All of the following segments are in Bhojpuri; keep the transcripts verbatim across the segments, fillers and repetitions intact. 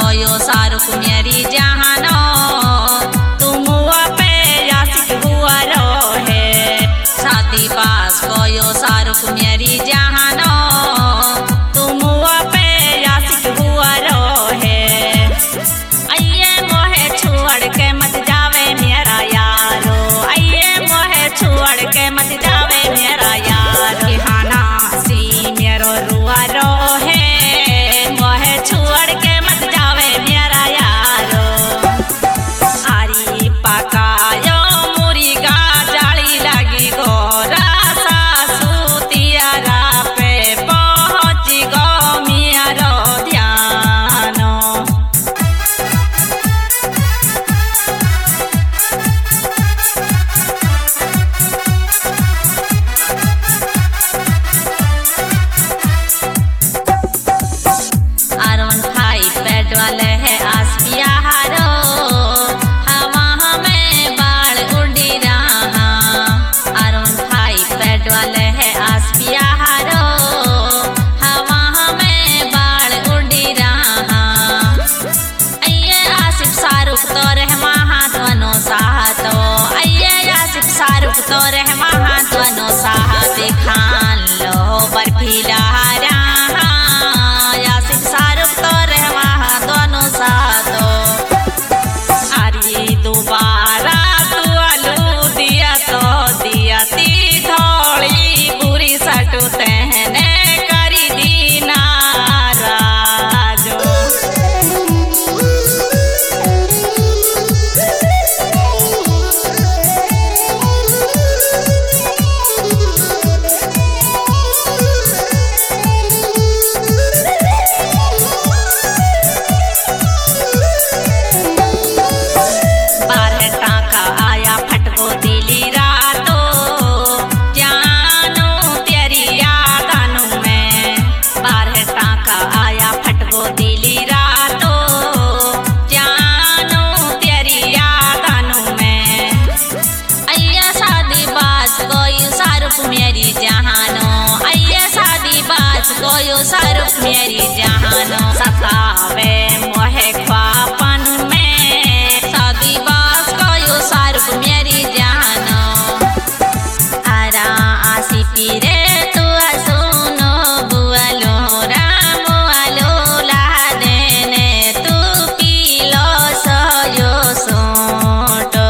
कोयो शाहरुख मेरी जहानो तुम पे आशिक हुआ रो है। शादी पास कोयो शाहरुख मेरी जहानो तुम पे आशिक हुआ रो है। आइए मोहे छोड़ के मत जावे मेरा यारो, आइए मोहे छोड़ के मत जावे मेरा यार। हाना सी मेरो रुआ रो है, मोहे छोड़ के मत जावे मेरा यारो। आरी पकायो मुर्गा जाली लगी गोरा सासू तियारा पे पहुँच गो मेरो ध्यानो। आरोन भाई पेट्रोल है आसपिया हारो, हवा हमें बाल उड़ी रहा। आरोन भाई पेट्रोल है आसपिया हारो, हवा हमें बाल उड़ी रहा। आइए आसिफ शाहरुख तो रहमा हाथ वनो साहतो, आइए आसिफ शाहरुख तो रहमा हाथ वनो साहत खान लो बर्फीला रहा। आसिफ शाहरुख तो रहमा दोनों साथो। अरे दोबारा तू आलू दिया तो दिया ती थोड़ी बुरी सटू तहने करी दी नाराजो। बारह टाका आया फटको दिली रातो, जानो तेरी यादानों में। बारह टाका आया फटको दिली रातो, जानो तेरी यादानों में। अय्या शादी बाज कोई शाहरुख मेरी जहानो, अय्या शादी बाज कोई शाहरुख मेरी जहानो। सतावे मोहे ख्वापन में शादी बाज कोयो शाहरुख मेरी जहानो। आरा आसी पीरे तू सुनो बुआलो राम आलो ला देने तू पीलो सोयो सोटो।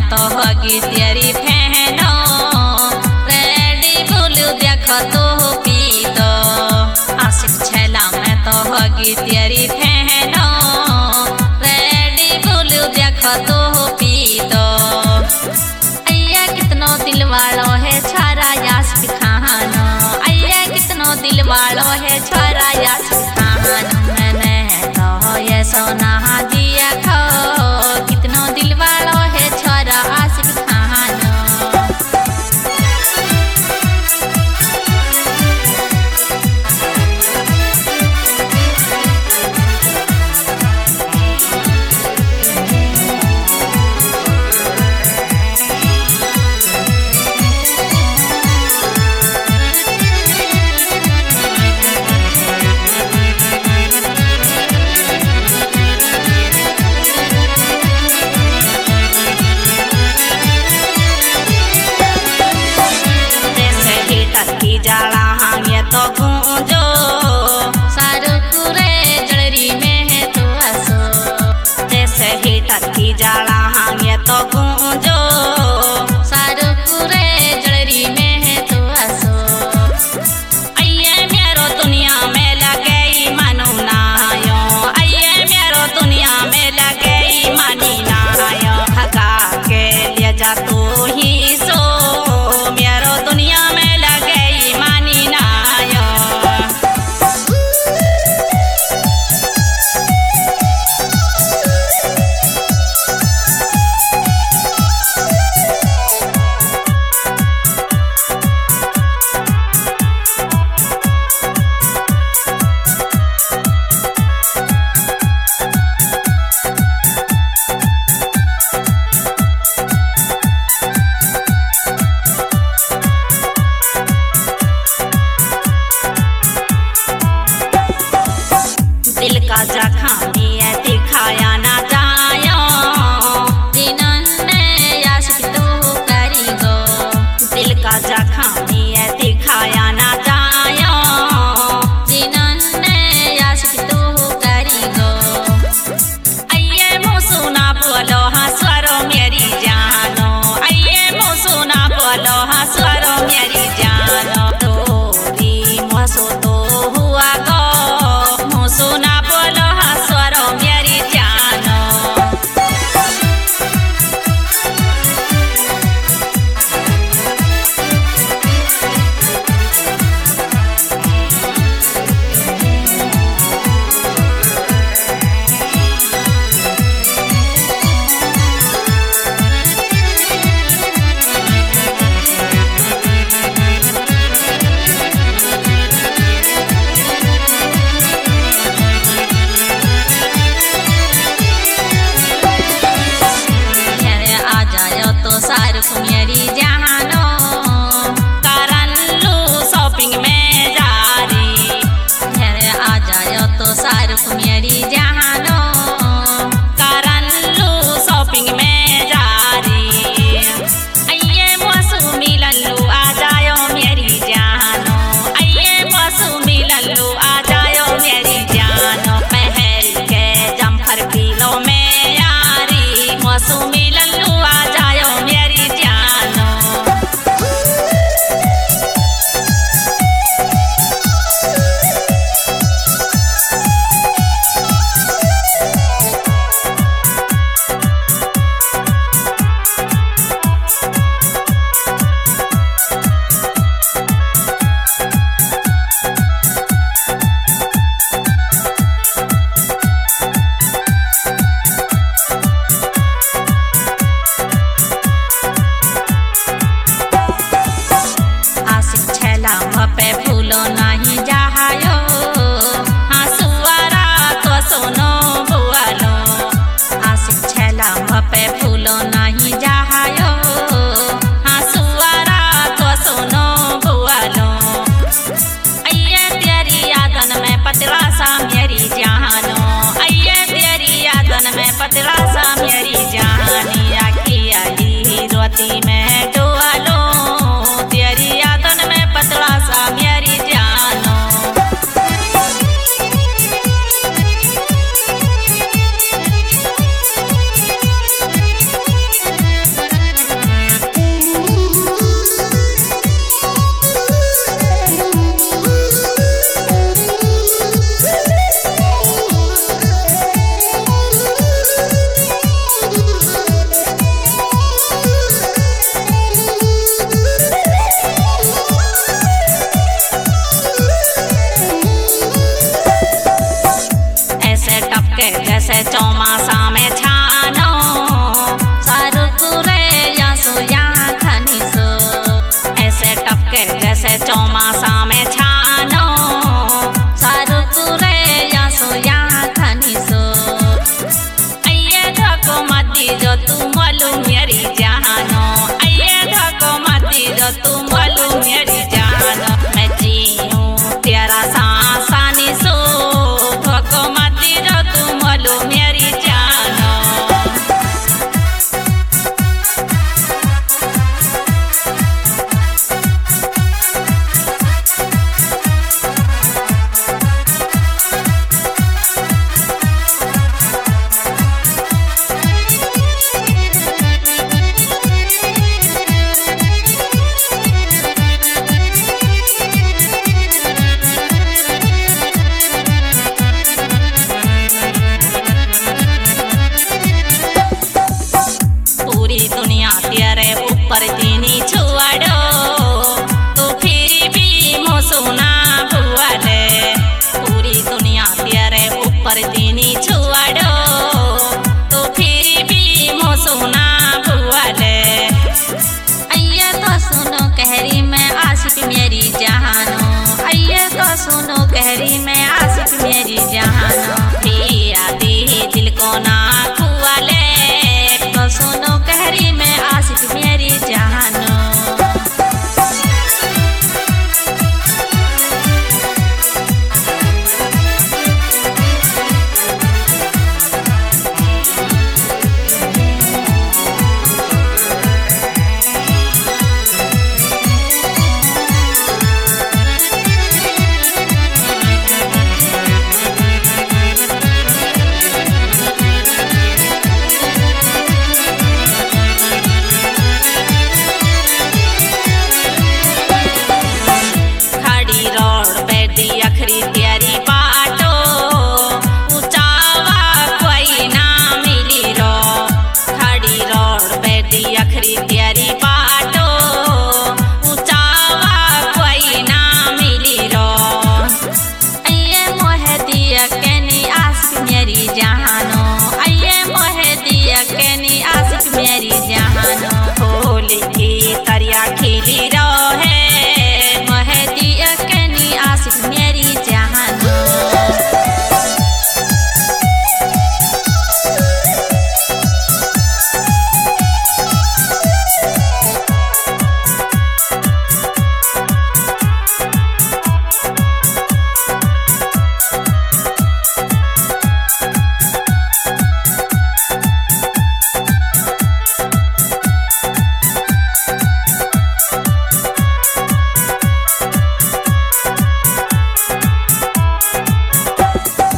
तो होगी तेरी फहनो रेडी बोलू देख तो पी तो आशिक छैला मैं तो होगी तेरी फहनो रेडी बोलू देख तो पी तो अय्या कितनो दिल वालो है छोरा यासिक खानो अय्या कितनो दिल वालो है छोरा यासिक खानो मैंने तो ये सोना दिया खो कितनो दिल वालो है छोरा आशिक खानो जाला ये तो गूंजो सारू पूरे जड़री में है तो हंसो जैसे हीटर की जाला ये तो गूंजो सारू पूरे जड़री में है तो हंसो अये मेरो दुनिया में लगे मानो नायो अये मेरो दुनिया में लगे मानी नायो हगा के ले जा तू ही सो मेरो दुनिया में दिल का जखानी है दिखाया ना जायो जिन्होंने याशिक तू करी गो दिल का जखानी है दिखाया ना जायो जिन्होंने याशिक तू करी गो अये मुसुना बोलो हंसरो मेरी जानो अये मुसुना बोलो हंसरो मेरी जानो तोरी मसो तो हुआ गो सुना बोलो हंसरो मेरी जानो सारू मेरी जानो करन लू शॉपिंग में जारी घर आ जायो तो सारू मेरी जानो करन लू शॉपिंग में जारी अये मौसू मिलन लू आ जायो मेरी जानो अये मौसू मिलन लू आ जायो मेरी जानो पहल के जम्फर किलो में यारी मौसू मिलन लू आ जायो मेरी जानो आशिक मेरी जानो। अखरी तेरी बाटो ऊंचावा कोई ना मिली रो। खड़ी रोड बैठी अखरी तेरी बाटो